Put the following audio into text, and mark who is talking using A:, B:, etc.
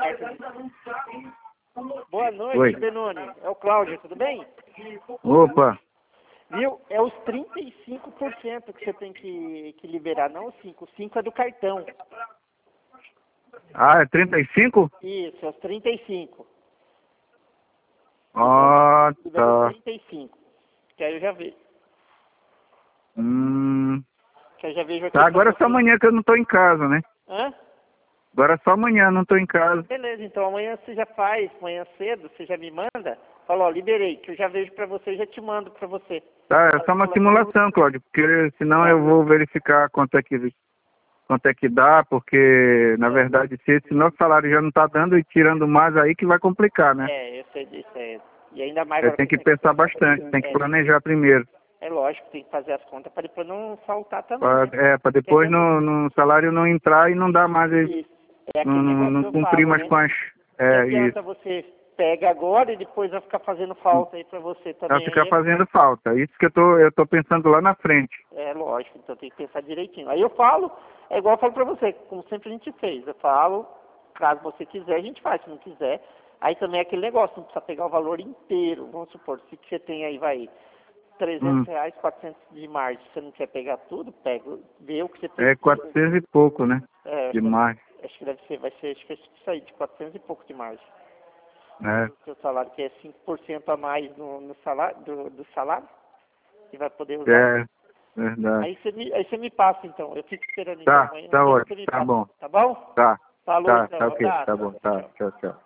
A: Boa noite,
B: Oi.
A: Benoni. É o Cláudio, tudo bem?
B: Opa,
A: Viu? É os 35% que você tem que liberar, não os 5%. Os 5% é do cartão.
B: ah, é 35?
A: Isso, é os 35%.
B: Ah,
A: Liberou
B: tá.
A: 35%. Que aí eu já vejo.
B: Hum,
A: Que eu já vejo aqui
B: tá,
A: pra
B: agora é só
A: você.
B: amanhã que eu não tô em casa, né?
A: Hã?
B: Agora é só amanhã, não tô em casa.
A: Beleza, então amanhã você já faz, amanhã cedo, você já me manda. Fala, ó, liberei, que eu já vejo pra você e já te mando pra você.
B: Tá, é só uma simulação, Cláudio, porque senão eu vou verificar quanto é que dá, porque na verdade se esse nosso salário já não tá dando e tirando mais aí que vai complicar, né?
A: É, eu sei disso, é. E ainda mais
B: Eu
A: agora
B: tenho
A: que
B: que pensar bastante, tem que planejar primeiro.
A: é lógico, tem que fazer as contas para depois não faltar também, né?
B: Pra depois no salário não entrar e não dar mais,
A: Isso. É aquele negócio
B: não
A: que eu
B: cumprir
A: falo,
B: mais
A: né?
B: com as...
A: Não
B: É, isso.
A: adianta você pega agora e depois vai ficar fazendo falta aí pra você
B: Vai
A: também.
B: ficar
A: Aí
B: fazendo falta. Isso que eu tô pensando lá na frente.
A: é lógico, então tem que pensar direitinho. Aí eu falo, é igual eu falo pra você, como sempre a gente fez. Eu falo, caso você quiser, a gente faz. Se não quiser, aí também é aquele negócio, não precisa pegar o valor inteiro. Vamos supor, se você tem aí, vai, R$ 300, 400 de margem, você não quer pegar tudo, pega, vê o que você
B: É
A: precisa.
B: 400 e pouco, né?
A: É,
B: Demais.
A: acho que deve ser, vai ser, acho que é isso aí, de 400 e pouco de margem.
B: É,
A: O seu salário, que é 5% a mais no salário, do salário, que vai poder usar.
B: é verdade.
A: Aí você me passa, então. Eu fico esperando, então.
B: Tá,
A: Amanhã
B: tá
A: você
B: ótimo.
A: me
B: Tá
A: passa,
B: bom.
A: tá bom?
B: Tá,
A: Falou,
B: tá,
A: então.
B: tá ok. Tá
A: Abraço.
B: bom, tá.
A: Tchau.
B: Tchau, tchau.